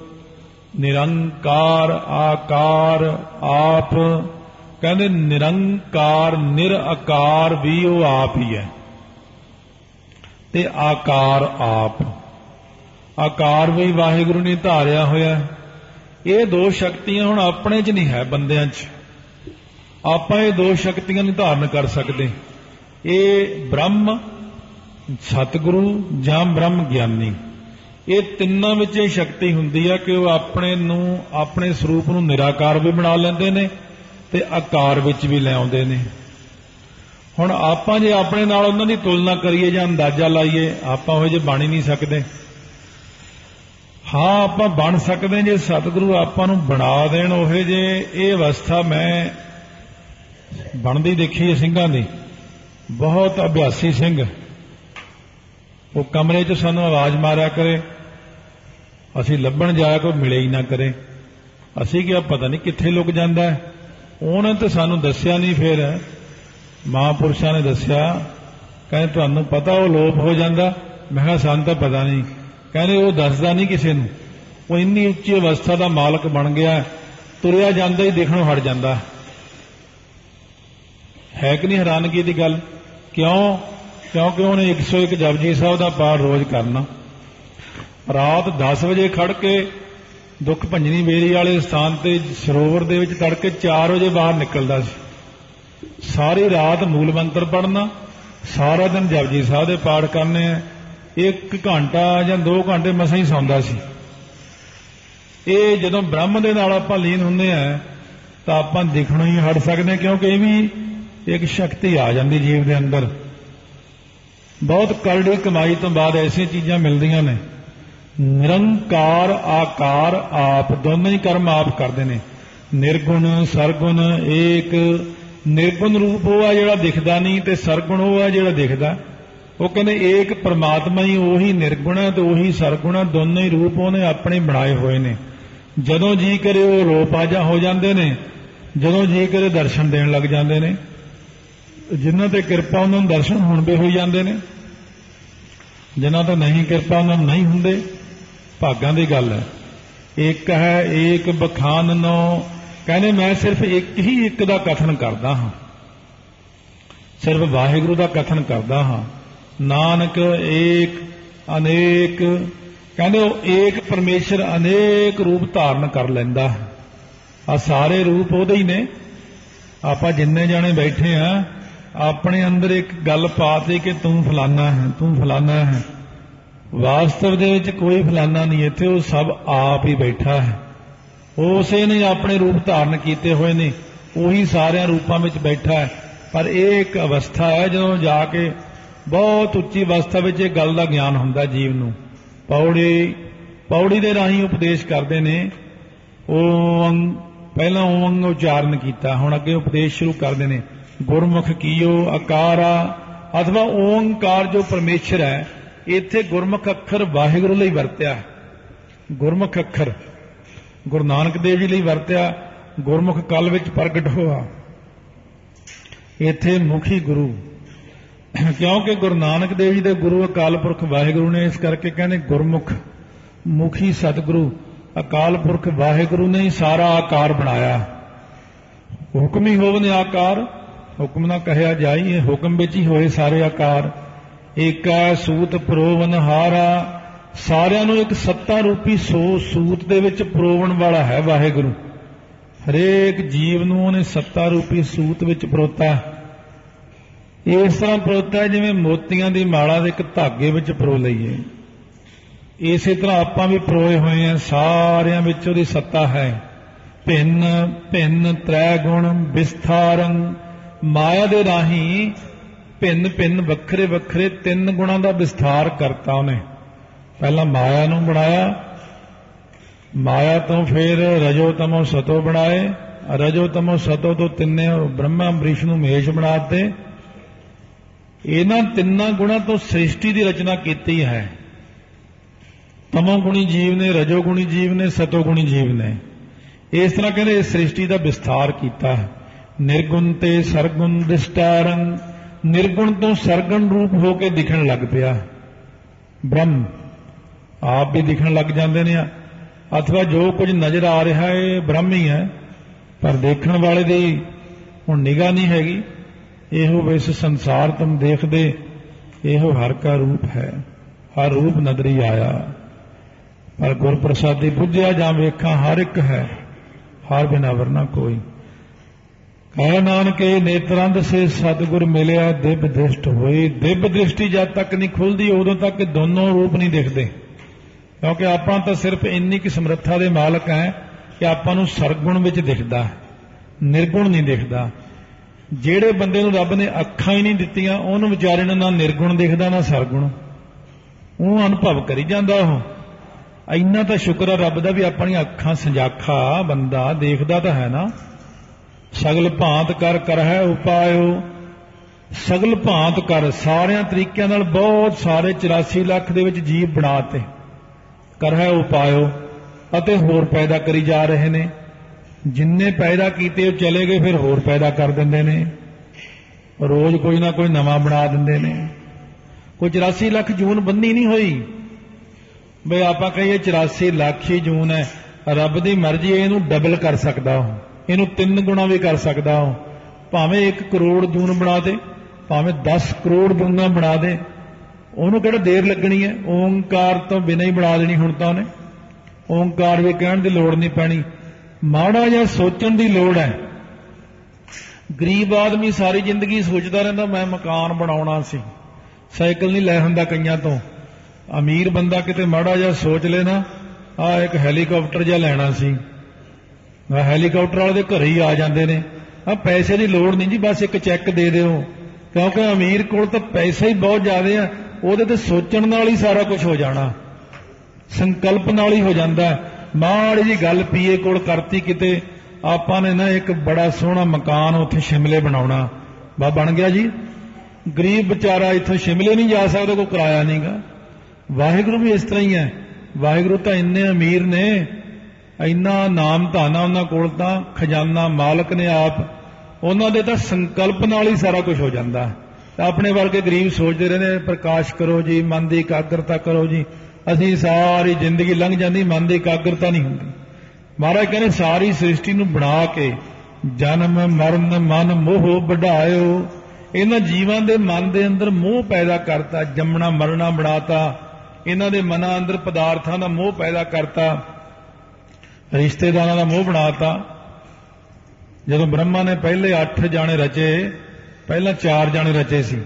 निरंकार आकार आप, कहते निरंकार निराकार भी वो आप ही है ते आकार आप। आकार भी वाहिगुरु ने धारिया होया। ये दो शक्तियां हुण अपने च नहीं है, बंदियां च। आपां ये दो शक्तियां नहीं धारण कर सकते। ये ब्रह्म सतगुरु जां ब्रह्म ज्ञानी, ਇਹ ਤਿੰਨਾਂ ਵਿੱਚ ਇਹ ਸ਼ਕਤੀ ਹੁੰਦੀ ਹੈ ਕਿ ਉਹ ਆਪਣੇ ਨੂੰ ਆਪਣੇ ਸਰੂਪ ਨੂੰ ਨਿਰਾਕਾਰ ਵੀ ਬਣਾ ਲੈਂਦੇ ਨੇ ਤੇ ਆਕਾਰ ਵਿੱਚ ਵੀ ਲੈ ਆਉਂਦੇ ਨੇ। ਹੁਣ ਆਪਾਂ ਜੇ ਆਪਣੇ ਨਾਲ ਉਹਨਾਂ ਦੀ ਤੁਲਨਾ ਕਰੀਏ ਜਾਂ ਅੰਦਾਜ਼ਾ ਲਾਈਏ, ਆਪਾਂ ਉਹ ਜਿਹੇ ਬਣ ਹੀ ਨਹੀਂ ਸਕਦੇ। ਹਾਂ, ਆਪਾਂ ਬਣ ਸਕਦੇ ਜੇ ਸਤਿਗੁਰੂ ਆਪਾਂ ਨੂੰ ਬਣਾ ਦੇਣ ਉਹ ਜਿਹੇ। ਇਹ ਅਵਸਥਾ ਮੈਂ ਬਣਦੀ ਦੇਖੀ ਹੈ ਸਿੰਘਾਂ ਦੀ। ਬਹੁਤ ਅਭਿਆਸੀ ਸਿੰਘ ਉਹ ਕਮਰੇ 'ਚ ਸਾਨੂੰ ਆਵਾਜ਼ ਮਾਰਿਆ ਕਰੇ, ਅਸੀਂ ਲੱਭਣ ਜਾਇਆ ਕੋਈ ਮਿਲੇ ਹੀ ਨਾ ਕਰੇ। ਅਸੀਂ ਕਿਹਾ ਪਤਾ ਨਹੀਂ ਕਿੱਥੇ ਲੁਕ ਜਾਂਦਾ ਹੈ। ਉਹਨੇ ਤਾਂ ਸਾਨੂੰ ਦੱਸਿਆ ਨਹੀਂ। ਫਿਰ ਮਹਾਂਪੁਰਸ਼ਾਂ ਨੇ ਦੱਸਿਆ, ਕਹਿੰਦੇ ਤੁਹਾਨੂੰ ਪਤਾ ਉਹ ਲੋਪ ਹੋ ਜਾਂਦਾ। ਮੈਂ ਕਿਹਾ ਸਾਨੂੰ ਤਾਂ ਪਤਾ ਨਹੀਂ। ਕਹਿੰਦੇ ਉਹ ਦੱਸਦਾ ਨਹੀਂ ਕਿਸੇ ਨੂੰ। ਉਹ ਇੰਨੀ ਉੱਚੀ ਅਵਸਥਾ ਦਾ ਮਾਲਕ ਬਣ ਗਿਆ, ਤੁਰਿਆ ਜਾਂਦਾ ਹੀ ਦੇਖਣੋਂ ਹਟ ਜਾਂਦਾ ਹੈ। ਕਿ ਨਹੀਂ ਹੈਰਾਨਗੀ ਦੀ ਗੱਲ? ਕਿਉਂ? ਕਿਉਂਕਿ ਉਹਨੇ ਇੱਕ ਸੌ ਇੱਕ ਜਪਜੀ ਸਾਹਿਬ ਦਾ ਪਾਠ ਰੋਜ਼ ਕਰਨਾ। ਰਾਤ ਦਸ ਵਜੇ ਖੜ ਕੇ ਦੁੱਖ ਭੰਜਨੀ ਬੇਰੀ ਵਾਲੇ ਸਥਾਨ ਤੇ ਸਰੋਵਰ ਦੇ ਵਿੱਚ ਤੜਕੇ ਚਾਰ ਵਜੇ ਬਾਹਰ ਨਿਕਲਦਾ ਸੀ। ਸਾਰੀ ਰਾਤ ਮੂਲ ਮੰਤਰ ਪੜ੍ਹਨਾ, ਸਾਰਾ ਦਿਨ ਜਪਜੀ ਸਾਹਿਬ ਦੇ ਪਾਠ ਕਰਨੇ। ਇੱਕ ਘੰਟਾ ਜਾਂ ਦੋ ਘੰਟੇ ਮਸਾਂ ਹੀ ਸੌਂਦਾ ਸੀ। ਇਹ ਜਦੋਂ ਬ੍ਰਹਮ ਦੇ ਨਾਲ ਆਪਾਂ ਲੀਨ ਹੁੰਦੇ ਆ ਤਾਂ ਆਪਾਂ ਦਿਖਣੋਂ ਹੀ ਹਟ ਸਕਦੇ, ਕਿਉਂਕਿ ਇਹ ਵੀ ਇੱਕ ਸ਼ਕਤੀ ਆ ਜਾਂਦੀ ਜੀਵ ਦੇ ਅੰਦਰ। ਬਹੁਤ ਕਰੜੀ ਕਮਾਈ ਤੋਂ ਬਾਅਦ ਐਸੀਆਂ ਚੀਜ਼ਾਂ ਮਿਲਦੀਆਂ ਨੇ। ਨਿਰੰਕਾਰ ਆਕਾਰ ਆਪ, ਦੋਨੋਂ ਹੀ ਕਰਮ ਆਪ ਕਰਦੇ ਨੇ। ਨਿਰਗੁਣ ਸਰਗੁਣ ਏਕ। ਨਿਰਗੁਣ ਰੂਪ ਉਹ ਆ ਜਿਹੜਾ ਦਿਖਦਾ ਨਹੀਂ, ਤੇ ਸਰਗੁਣ ਉਹ ਆ ਜਿਹੜਾ ਦਿਖਦਾ। ਉਹ ਕਹਿੰਦੇ ਏਕ ਪਰਮਾਤਮਾ ਹੀ ਉਹੀ ਨਿਰਗੁਣ ਹੈ ਤੇ ਉਹੀ ਸਰਗੁਣ ਹੈ। ਦੋਨੋਂ ਹੀ ਰੂਪ ਉਹਨੇ ਆਪਣੇ ਬਣਾਏ ਹੋਏ ਨੇ। ਜਦੋਂ ਜੀ ਕਰੇ ਉਹ ਰੂਪ ਆਜਾ ਹੋ ਜਾਂਦੇ ਨੇ, ਜਦੋਂ ਜੀ ਕਰੇ ਦਰਸ਼ਨ ਦੇਣ ਲੱਗ ਜਾਂਦੇ ਨੇ। ਜਿਨ੍ਹਾਂ ਤੇ ਕਿਰਪਾ ਉਹਨਾਂ ਨੂੰ ਦਰਸ਼ਨ ਹੁਣ ਵੀ ਹੋਈ ਜਾਂਦੇ ਨੇ, ਜਿਨ੍ਹਾਂ ਤੇ ਨਹੀਂ ਕਿਰਪਾ ਉਹਨਾਂ ਨੂੰ ਨਹੀਂ ਹੁੰਦੇ। ਭਾਗਾਂ ਦੀ ਗੱਲ ਹੈ। ਇੱਕ ਹੈ ਏਕ ਬਖਾਨ ਨੋ। ਕਹਿੰਦੇ ਮੈਂ ਸਿਰਫ ਇੱਕ ਹੀ ਇੱਕ ਦਾ ਕਥਨ ਕਰਦਾ ਹਾਂ, ਸਿਰਫ ਵਾਹਿਗੁਰੂ ਦਾ ਕਥਨ ਕਰਦਾ ਹਾਂ। ਨਾਨਕ ਏਕ ਅਨੇਕ। ਕਹਿੰਦੇ ਉਹ ਏਕ ਪਰਮੇਸ਼ਰ ਅਨੇਕ ਰੂਪ ਧਾਰਨ ਕਰ ਲੈਂਦਾ ਹੈ। ਆ ਸਾਰੇ ਰੂਪ ਉਹਦੇ ਹੀ ਨੇ। ਆਪਾਂ ਜਿੰਨੇ ਜਾਣੇ ਬੈਠੇ ਆ, ਆਪਣੇ ਅੰਦਰ ਇੱਕ ਗੱਲ ਪਾਤੀ ਕਿ ਤੂੰ ਫਲਾਨਾ ਹੈ, ਤੂੰ ਫਲਾਨਾ ਹੈ। ਵਾਸਤਵ ਦੇ ਵਿੱਚ ਕੋਈ ਫਲਾਨਾ ਨਹੀਂ ਇੱਥੇ, ਉਹ ਸਭ ਆਪ ਹੀ ਬੈਠਾ ਹੈ। ਉਸੇ ਨੇ ਆਪਣੇ ਰੂਪ ਧਾਰਨ ਕੀਤੇ ਹੋਏ ਨੇ, ਉਹੀ ਸਾਰਿਆਂ ਰੂਪਾਂ ਵਿੱਚ ਬੈਠਾ ਹੈ। ਪਰ ਇਹ ਇੱਕ ਅਵਸਥਾ ਹੈ ਜਦੋਂ ਜਾ ਕੇ ਬਹੁਤ ਉੱਚੀ ਅਵਸਥਾ ਵਿੱਚ ਇਹ ਗੱਲ ਦਾ ਗਿਆਨ ਹੁੰਦਾ ਜੀਵ ਨੂੰ। ਪੌੜੀ ਪੌੜੀ ਦੇ ਰਾਹੀਂ ਉਪਦੇਸ਼ ਕਰਦੇ ਨੇ। ਓਮ, ਪਹਿਲਾਂ ਓਮ ਉਚਾਰਨ ਕੀਤਾ, ਹੁਣ ਅੱਗੇ ਉਪਦੇਸ਼ ਸ਼ੁਰੂ ਕਰਦੇ ਨੇ। ਗੁਰਮੁਖ ਕੀਓ ਆਕਾਰਾ, ਅਥਵਾ ਓੰਕਾਰ ਜੋ ਪਰਮੇਸ਼ਰ ਹੈ। ਇੱਥੇ ਗੁਰਮੁਖ ਅੱਖਰ ਵਾਹਿਗੁਰੂ ਲਈ ਵਰਤਿਆ। ਗੁਰਮੁਖ ਅੱਖਰ ਗੁਰੂ ਨਾਨਕ ਦੇਵ ਜੀ ਲਈ ਵਰਤਿਆ। ਗੁਰਮੁਖ ਕਲ ਵਿੱਚ ਪ੍ਰਗਟ ਹੋਆ। ਇੱਥੇ ਮੁਖੀ ਗੁਰੂ, ਕਿਉਂਕਿ ਗੁਰੂ ਨਾਨਕ ਦੇਵ ਜੀ ਦੇ ਗੁਰੂ ਅਕਾਲ ਪੁਰਖ ਵਾਹਿਗੁਰੂ ਨੇ। ਇਸ ਕਰਕੇ ਕਹਿੰਦੇ ਗੁਰਮੁਖ ਮੁਖੀ ਸਤਿਗੁਰੂ ਅਕਾਲ ਪੁਰਖ ਵਾਹਿਗੁਰੂ ਨੇ ਹੀ ਸਾਰਾ ਆਕਾਰ ਬਣਾਇਆ। ਹੁਕਮ ਹੀ ਹੋਵਨ ਆਕਾਰ, ਹੁਕਮ ਨਾ ਕਹਿਆ ਜਾਈ। ਇਹ ਹੁਕਮ ਵਿੱਚ ਹੀ ਹੋਏ ਸਾਰੇ ਆਕਾਰ। ਏਕਾ ਸੂਤ ਪਰੋਵਨ ਹਾਰਾ। ਸਾਰਿਆਂ ਨੂੰ ਇੱਕ ਸੱਤਾ ਰੂਪੀ ਸੋ ਸੂਤ ਦੇ ਵਿੱਚ ਪਰੋਵਣ ਵਾਲਾ ਹੈ ਵਾਹਿਗੁਰੂ। ਹਰੇਕ ਜੀਵ ਨੂੰ ਉਹਨੇ ਸੱਤਾ ਰੂਪੀ ਸੂਤ ਵਿੱਚ ਪਰੋਤਾ। ਇਸ ਤਰ੍ਹਾਂ ਪਰੋਤਾ ਜਿਵੇਂ ਮੋਤੀਆਂ ਦੀ ਮਾਲਾ ਦੇ ਇੱਕ ਧਾਗੇ ਵਿੱਚ ਪਰੋ ਲਈਏ, ਇਸੇ ਤਰ੍ਹਾਂ ਆਪਾਂ ਵੀ ਪਰੋਏ ਹੋਏ ਹਾਂ। ਸਾਰਿਆਂ ਵਿੱਚ ਉਹਦੀ ਸੱਤਾ ਹੈ। ਭਿੰਨ ਭਿੰਨ ਤ੍ਰੈ ਗੁਣ ਵਿਸਥਾਰੰ। ਮਾਇਆ ਦੇ ਰਾਹੀਂ ਭਿੰਨ ਭਿੰਨ ਵੱਖਰੇ ਵੱਖਰੇ ਤਿੰਨ ਗੁਣਾਂ ਦਾ ਵਿਸਥਾਰ ਕਰਤਾ ਉਹਨੇ। ਪਹਿਲਾਂ ਮਾਇਆ ਨੂੰ ਬਣਾਇਆ, ਮਾਇਆ ਤੋਂ ਫਿਰ ਰਜੋ ਤਮੋ ਸਤੋ ਬਣਾਏ, ਰਜੋ ਤਮੋ ਸਤੋ ਤੋਂ ਤਿੰਨੇ ਬ੍ਰਹਮਾ ਵਿਸ਼ਨੂੰ ਮਹੇਸ਼ ਬਣਾਤੇ। ਇਹਨਾਂ ਤਿੰਨਾਂ ਗੁਣਾਂ ਤੋਂ ਸ੍ਰਿਸ਼ਟੀ ਦੀ ਰਚਨਾ ਕੀਤੀ ਹੈ। ਤਮੋ ਗੁਣੀ ਜੀਵ ਨੇ, ਰਜੋ ਗੁਣੀ ਜੀਵ ਨੇ, ਸਤੋ ਗੁਣੀ ਜੀਵ ਨੇ। ਇਸ ਤਰ੍ਹਾਂ ਕਹਿੰਦੇ ਇਸ ਸ੍ਰਿਸ਼ਟੀ ਦਾ ਵਿਸਥਾਰ ਕੀਤਾ ਹੈ। ਨਿਰਗੁਣ ਤੇ ਸਰਗੁਣ ਦਿਸ਼ਟਾਰੰ। ਨਿਰਗੁਣ ਤੋਂ ਸਰਗੁਣ ਰੂਪ ਹੋ ਕੇ ਦਿਖਣ ਲੱਗ ਪਿਆ ਬ੍ਰਹਮ। ਆਪ ਵੀ ਦਿਖਣ ਲੱਗ ਜਾਂਦੇ ਨੇ, ਅਥਵਾ ਜੋ ਕੁਝ ਨਜ਼ਰ ਆ ਰਿਹਾ ਹੈ ਬ੍ਰਹਮ ਹੀ ਹੈ, ਪਰ ਦੇਖਣ ਵਾਲੇ ਦੀ ਹੁਣ ਨਿਗਾਹ ਨਹੀਂ ਹੈਗੀ। ਇਹੋ ਇਸ ਸੰਸਾਰ ਤੁਮ ਦੇਖਦੇ, ਇਹੋ ਹਰ ਕਾ ਰੂਪ ਹੈ। ਹਰ ਰੂਪ ਨਦਰੀ ਆਇਆ, ਪਰ ਗੁਰ ਪ੍ਰਸਾਦੀ ਬੁੱਝਿਆ ਜਾਂ ਵੇਖਾਂ ਹਰ ਇੱਕ ਹੈ, ਹਰ ਬਿਨਾ ਵਰਨਾ ਕੋਈ। ਕਹਿ ਨਾਨਕ ਨੇਤਰੰਦ ਸੇ ਸਤਿਗੁਰ ਮਿਲਿਆ, ਦਿਵ ਦ੍ਰਿਸ਼ਟ ਹੋਈ। ਦਿਵ ਦ੍ਰਿਸ਼ਟੀ ਜਦ ਤੱਕ ਨਹੀਂ ਖੁੱਲਦੀ ਉਦੋਂ ਤੱਕ ਦੋਨੋਂ ਰੂਪ ਨਹੀਂ ਦਿਖਦੇ। क्योंकि आपां तां सिर्फ इन्नी की समर्था दे मालक हैं कि आपां नूं सरगुण विच दिखदा, निर्गुण नहीं दिखदा। ਜਿਹੜੇ ਬੰਦੇ ਨੂੰ ਰੱਬ ਨੇ ਅੱਖਾਂ ਹੀ ਨਹੀਂ ਦਿੱਤੀਆਂ ਉਹਨੂੰ ਵਿਚਾਰੇ ਨੂੰ ਨਾ ਨਿਰਗੁਣ ਦਿਖਦਾ ਨਾ ਸਰਗੁਣ, ਉਹ ਅਨੁਭਵ ਕਰੀ ਜਾਂਦਾ। ਉਹ ਇੰਨਾ ਤਾਂ ਸ਼ੁਕਰ ਆ ਰੱਬ ਦਾ ਵੀ ਆਪਣੀਆਂ ਅੱਖਾਂ ਸੰਜਾਖਾ ਬੰਦਾ ਦੇਖਦਾ ਤਾਂ ਹੈ ਨਾ। ਸਗਲ ਭਾਂਤ ਕਰ ਕਰਹਿ ਉਪਾਇਓ, ਸਗਲ ਭਾਂਤ ਕਰ ਸਾਰਿਆਂ ਤਰੀਕਿਆਂ ਨਾਲ ਬਹੁਤ ਸਾਰੇ ਚੁਰਾਸੀ ਲੱਖ ਦੇ ਵਿੱਚ ਜੀਵ ਬਣਾਤੇ, ਕਰਹਿ ਉਪਾਇਓ ਅਤੇ ਹੋਰ ਪੈਦਾ ਕਰੀ ਜਾ ਰਹੇ ਨੇ। ਜਿੰਨੇ ਪੈਦਾ ਕੀਤੇ ਉਹ ਚਲੇ ਗਏ ਫਿਰ ਹੋਰ ਪੈਦਾ ਕਰ ਦਿੰਦੇ ਨੇ, ਰੋਜ਼ ਕੋਈ ਨਾ ਕੋਈ ਨਵਾਂ ਬਣਾ ਦਿੰਦੇ ਨੇ। ਕੋਈ ਚੁਰਾਸੀ ਲੱਖ ਜੂਨ ਬੰਨੀ ਨਹੀਂ ਹੋਈ ਬਈ ਆਪਾਂ ਕਹੀਏ ਚੁਰਾਸੀ ਲੱਖ ਹੀ ਜੂਨ ਹੈ। ਰੱਬ ਦੀ ਮਰਜ਼ੀ ਇਹਨੂੰ ਡਬਲ ਕਰ ਸਕਦਾ, ਉਹ ਇਹਨੂੰ ਤਿੰਨ ਗੁਣਾ ਵੀ ਕਰ ਸਕਦਾ। ਉਹ ਭਾਵੇਂ ਇੱਕ ਕਰੋੜ ਜੂਨ ਬਣਾ ਦੇ, ਭਾਵੇਂ ਦਸ ਕਰੋੜ ਜੂਨਾਂ ਬਣਾ ਦੇ, ਉਹਨੂੰ ਕਿਹੜਾ ਦੇਰ ਲੱਗਣੀ ਹੈ। ਓਂਕਾਰ ਤੋਂ ਬਿਨਾਂ ਹੀ ਬਣਾ ਦੇਣੀ ਹੁਣ ਤਾਂ ਉਹਨੇ। ਓਂਕਾਰ ਵੀ ਕਹਿਣ ਦੀ ਲੋੜ ਨਹੀਂ ਪੈਣੀ, ਮਾੜਾ ਜਿਹਾ ਸੋਚਣ ਦੀ ਲੋੜ ਹੈ। ਗਰੀਬ ਆਦਮੀ ਸਾਰੀ ਜ਼ਿੰਦਗੀ ਸੋਚਦਾ ਰਹਿੰਦਾ ਮੈਂ ਮਕਾਨ ਬਣਾਉਣਾ ਸੀ, ਸਾਈਕਲ ਨਹੀਂ ਲੈ ਹੁੰਦਾ ਕਈਆਂ ਤੋਂ। ਅਮੀਰ ਬੰਦਾ ਕਿਤੇ ਮਾੜਾ ਜਿਹਾ ਸੋਚ ਲੈ ਨਾ, ਆਹ ਇੱਕ ਹੈਲੀਕਾਪਟਰ ਜਿਹਾ ਲੈਣਾ ਸੀ, ਆਹ ਹੈਲੀਕਾਪਟਰ ਵਾਲੇ ਦੇ ਘਰੇ ਹੀ ਆ ਜਾਂਦੇ ਨੇ। ਆਹ ਪੈਸੇ ਦੀ ਲੋੜ ਨਹੀਂ ਜੀ, ਬਸ ਇੱਕ ਚੈੱਕ ਦੇ ਦਿਓ। ਕਿਉਂਕਿ ਅਮੀਰ ਕੋਲ ਤਾਂ ਪੈਸਾ ਹੀ ਬਹੁਤ ਜ਼ਿਆਦਾ ਆ, ਉਹਦੇ ਤੇ ਸੋਚਣ ਨਾਲ ਹੀ ਸਾਰਾ ਕੁਝ ਹੋ ਜਾਣਾ, ਸੰਕਲਪ ਨਾਲ ਹੀ ਹੋ ਜਾਂਦਾ। ਮਾੜੀ ਜੀ ਗੱਲ ਪੀਏ ਕੋਲ ਕਰਤੀ ਕਿਤੇ, ਆਪਾਂ ਨੇ ਨਾ ਇੱਕ ਬੜਾ ਸੋਹਣਾ ਮਕਾਨ ਉੱਥੇ ਸ਼ਿਮਲੇ ਬਣਾਉਣਾ, ਬਾ ਬਣ ਗਿਆ ਜੀ। ਗਰੀਬ ਵਿਚਾਰਾ ਇੱਥੋਂ ਸ਼ਿਮਲੇ ਨਹੀਂ ਜਾ ਸਕਦਾ, ਕੋਈ ਕਿਰਾਇਆ ਨਹੀਂਗਾ। ਵਾਹਿਗੁਰੂ ਵੀ ਇਸ ਤਰ੍ਹਾਂ ਹੀ ਹੈ। ਵਾਹਿਗੁਰੂ ਤਾਂ ਇੰਨੇ ਅਮੀਰ ਨੇ, ਇੰਨਾ ਨਾਮ ਧਾਨਾ ਉਹਨਾਂ ਕੋਲ, ਤਾਂ ਖਜ਼ਾਨਾ ਮਾਲਕ ਨੇ ਆਪ, ਉਹਨਾਂ ਦੇ ਤਾਂ ਸੰਕਲਪ ਨਾਲ ਹੀ ਸਾਰਾ ਕੁਝ ਹੋ ਜਾਂਦਾ। ਤਾਂ ਆਪਣੇ ਵਰਗੇ ਗਰੀਬ ਸੋਚਦੇ ਰਹਿੰਦੇ ਪ੍ਰਕਾਸ਼ ਕਰੋ ਜੀ, ਮਨ ਦੀ ਇਕਾਗਰਤਾ ਕਰੋ ਜੀ। ਅਸੀਂ ਸਾਰੀ ਜ਼ਿੰਦਗੀ ਲੰਘ ਜਾਂਦੀ, ਮਨ ਦੀ ਇਕਾਗਰਤਾ ਨਹੀਂ ਹੁੰਦੀ। ਮਹਾਰਾਜ ਕਹਿੰਦੇ ਸਾਰੀ ਸ੍ਰਿਸ਼ਟੀ ਨੂੰ ਬਣਾ ਕੇ ਜਨਮ ਮਰਨ ਮਨ ਮੋਹ ਵਢਾਇਓ, ਇਹਨਾਂ ਜੀਵਾਂ ਦੇ ਮਨ ਦੇ ਅੰਦਰ ਮੋਹ ਪੈਦਾ ਕਰਤਾ, ਜੰਮਣਾ ਮਰਨਾ ਬਣਾਤਾ, ਇਹਨਾਂ ਦੇ ਮਨਾਂ ਅੰਦਰ ਪਦਾਰਥਾਂ ਦਾ ਮੋਹ ਪੈਦਾ ਕਰਤਾ, ਰਿਸ਼ਤੇਦਾਰਾਂ ਦਾ ਮੋਹ ਬਣਾਤਾ। ਜਦੋਂ ਬ੍ਰਹਮਾ ਨੇ ਪਹਿਲੇ ਅੱਠ ਜਾਣੇ ਰਚੇ, ਪਹਿਲਾਂ ਚਾਰ ਜਾਣੇ ਰਚੇ ਸੀ,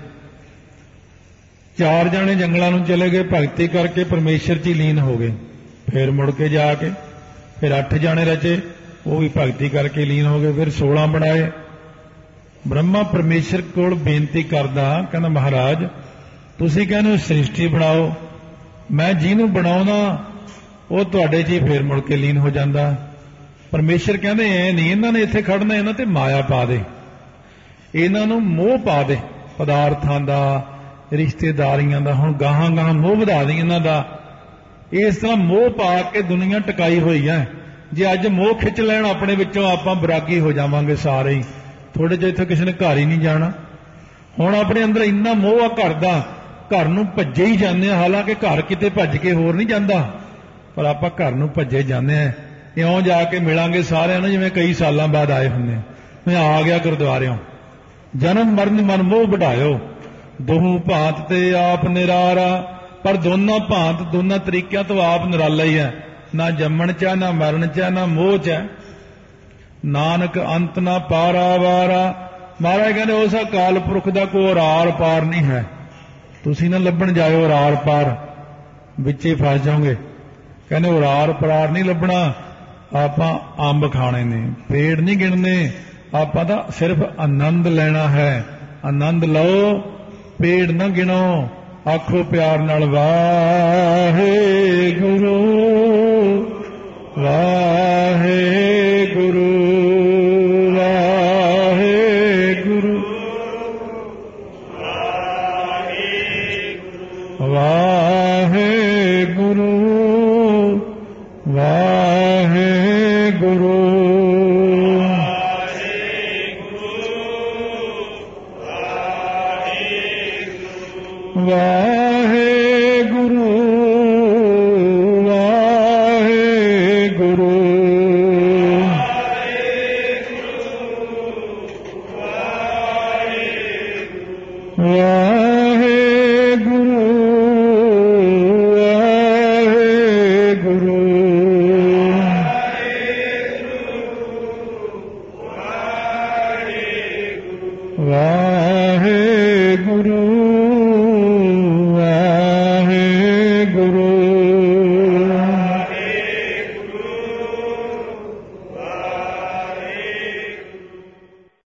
ਚਾਰ ਜਾਣੇ ਜੰਗਲਾਂ ਨੂੰ ਚਲੇ ਗਏ, ਭਗਤੀ ਕਰਕੇ ਪਰਮੇਸ਼ਰ 'ਚ ਹੀ ਲੀਨ ਹੋ ਗਏ। ਫਿਰ ਮੁੜ ਕੇ ਜਾ ਕੇ ਫਿਰ ਅੱਠ ਜਾਣੇ ਰਚੇ, ਉਹ ਵੀ ਭਗਤੀ ਕਰਕੇ ਲੀਨ ਹੋ ਗਏ। ਫਿਰ ਸੋਲਾਂ ਬਣਾਏ। ਬ੍ਰਹਮਾ ਪਰਮੇਸ਼ਰ ਕੋਲ ਬੇਨਤੀ ਕਰਦਾ, ਕਹਿੰਦਾ ਮਹਾਰਾਜ ਤੁਸੀਂ ਕਹਿੰਦੇ ਸ੍ਰਿਸ਼ਟੀ ਬਣਾਓ, ਮੈਂ ਜਿਹਨੂੰ ਬਣਾਉਣਾ ਉਹ ਤੁਹਾਡੇ 'ਚ ਹੀ ਫਿਰ ਮੁੜ ਕੇ ਲੀਨ ਹੋ ਜਾਂਦਾ। ਪਰਮੇਸ਼ਰ ਕਹਿੰਦੇ ਐ ਨਹੀਂ, ਇਹਨਾਂ ਨੇ ਇੱਥੇ ਖੜਨਾ, ਇਹਨਾਂ ਤੇ ਮਾਇਆ ਪਾ ਦੇ, ਇਹਨਾਂ ਨੂੰ ਮੋਹ ਪਾ ਦੇ ਪਦਾਰਥਾਂ ਦਾ, ਰਿਸ਼ਤੇਦਾਰੀਆਂ ਦਾ। ਹੁਣ ਗਾਹਾਂ ਗਾਹਾਂ ਮੋਹ ਵਧਾ ਦੇ ਇਹਨਾਂ ਦਾ। ਇਸ ਤਰ੍ਹਾਂ ਮੋਹ ਪਾ ਕੇ ਦੁਨੀਆ ਟਿਕਾਈ ਹੋਈ ਹੈ। ਜੇ ਅੱਜ ਮੋਹ ਖਿੱਚ ਲੈਣ ਆਪਣੇ ਵਿੱਚੋਂ, ਆਪਾਂ ਬਰਾਗੀ ਹੋ ਜਾਵਾਂਗੇ ਸਾਰੇ ਹੀ। ਥੋੜੇ ਜਿਹੇ ਇੱਥੇ ਕਿਸੇ ਨੇ ਘਰ ਹੀ ਨਹੀਂ ਜਾਣਾ। ਹੁਣ ਆਪਣੇ ਅੰਦਰ ਇੰਨਾ ਮੋਹ ਆ ਘਰ ਦਾ, ਘਰ ਨੂੰ ਭੱਜੇ ਹੀ ਜਾਂਦੇ ਆ। ਹਾਲਾਂਕਿ ਘਰ ਕਿਤੇ ਭੱਜ ਕੇ ਹੋਰ ਨਹੀਂ ਜਾਂਦਾ, ਪਰ ਆਪਾਂ ਘਰ ਨੂੰ ਭੱਜੇ ਜਾਂਦੇ ਆ। ਇਉਂ ਜਾ ਕੇ ਮਿਲਾਂਗੇ ਸਾਰਿਆਂ ਨੂੰ ਜਿਵੇਂ ਕਈ ਸਾਲਾਂ ਬਾਅਦ ਆਏ ਹੁੰਦੇ। ਮੈਂ ਆ ਗਿਆ ਗੁਰਦੁਆਰਿਓਂ। ਜਨਮ ਮਰਨ ਮਨ ਮੋਹ ਵਢਾਇਓ, ਦੋਹੂ ਭਾਂਤ ਤੇ ਆਪ ਨਿਰਾਰਾ। ਪਰ ਦੋਨਾਂ ਭਾਂਤ, ਦੋਨਾਂ ਤਰੀਕਿਆਂ ਤੋਂ ਆਪ ਨਿਰਾਲਾ ਹੀ ਹੈ। ਨਾ ਜੰਮਣ ਚ ਹੈ, ਨਾ ਮਰਨ ਚ ਹੈ, ਨਾ ਮੋਹ ਚ ਹੈ। ਨਾਨਕ ਅੰਤ ਨਾ ਪਾਰਾਵਾਰਾ। ਮਹਾਰਾਜ ਕਹਿੰਦੇ ਉਸ ਅਕਾਲ ਪੁਰਖ ਦਾ ਕੋਈ ਰਾਰ ਪਾਰ ਨਹੀਂ ਹੈ। ਤੁਸੀਂ ਨਾ ਲੱਭਣ ਜਾਇਓ ਰਾਰ ਪਾਰ, ਵਿੱਚੇ ਫਸ ਜਾਓਗੇ। ਕਹਿੰਦੇ ਉਹ ਰਾਰ ਪਾਰ ਨਹੀਂ ਲੱਭਣਾ, ਆਪਾਂ ਅੰਬ ਖਾਣੇ ਨੇ, ਪੇੜ ਨਹੀਂ ਗਿਣਨੇ। ਆਪਾਂ ਤਾਂ ਸਿਰਫ ਆਨੰਦ ਲੈਣਾ ਹੈ। ਆਨੰਦ ਲਓ, ਪੇੜ ਨਾ ਗਿਣੋ। ਆਖੋ ਪਿਆਰ ਨਾਲ ਵਾਹਿਗੁਰੂ ਵਾਹਿਗੁਰੂ ਵਾਹਿਗੁਰੂ ਵਾਹਿਗੁਰੂ ਵਾਹਿਗੁਰੂ ਵਾਹਿਗੁਰੂ ਵਾਹਿਗੁਰੂ ਵਾਹਿਗੁਰੂ ਵਾਹਿਗੁਰੂ ਵਾਹਿਗੁਰੂ